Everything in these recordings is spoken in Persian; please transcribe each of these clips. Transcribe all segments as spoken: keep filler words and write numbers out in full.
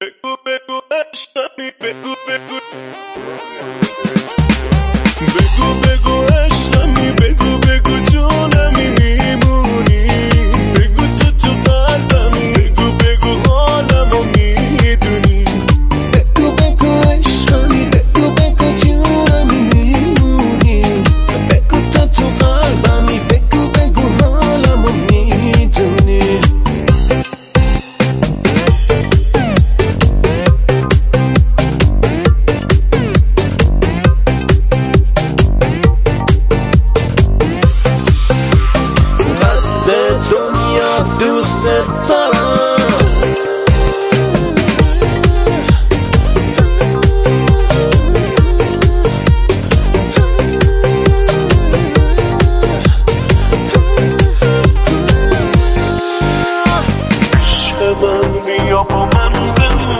بگو بگو عشقمی بگو بگو بگو بگو عشقمی بگو بگو جونمی میمونی بگو تو تو قلبمی بگو بگو عالمو میدونی بگو بگو عشقمی بگو بگو جونمی میمونی بگو تو تو قلبمی بگو بگو عالمو میدونی دوست دارم عشق من بیا با من بمون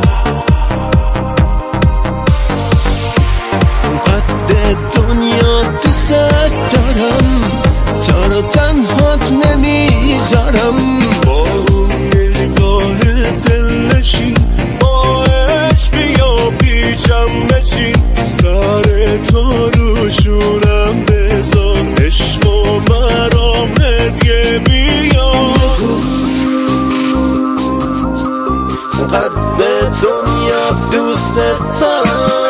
قد دنیا دوست دارم تا رو تنهات نمیذارم با اون نگاه دلنشین با عشق بیا پیچم بچین سر تو رو شونم بذار عشق و مرام هدیه بیا قد دنیا دوست دارم